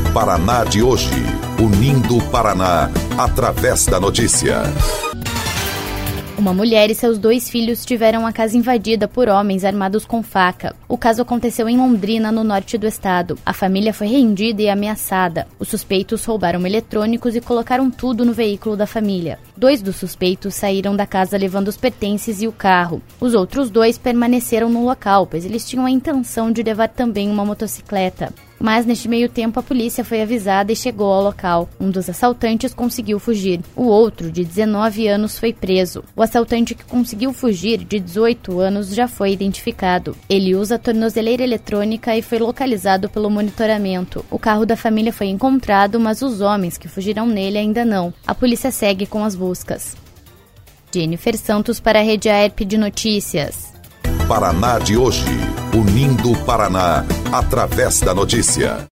Paraná de hoje, unindo o Paraná através da notícia. Uma mulher e seus 2 filhos tiveram a casa invadida por homens armados com faca. O caso aconteceu em Londrina, no norte do estado. A família foi rendida e ameaçada. Os suspeitos roubaram eletrônicos e colocaram tudo no veículo da família. 2 dos suspeitos saíram da casa levando os pertences e o carro. Os outros 2 permaneceram no local, pois eles tinham a intenção de levar também uma motocicleta. Mas, neste meio tempo, a polícia foi avisada e chegou ao local. Um dos assaltantes conseguiu fugir. O outro, de 19 anos, foi preso. O assaltante que conseguiu fugir, de 18 anos, já foi identificado. Ele usa tornozeleira eletrônica e foi localizado pelo monitoramento. O carro da família foi encontrado, mas os homens que fugiram nele ainda não. A polícia segue com as buscas. Jennifer Santos para a Rede AERP de Notícias. Paraná de hoje, unindo o Paraná através da notícia.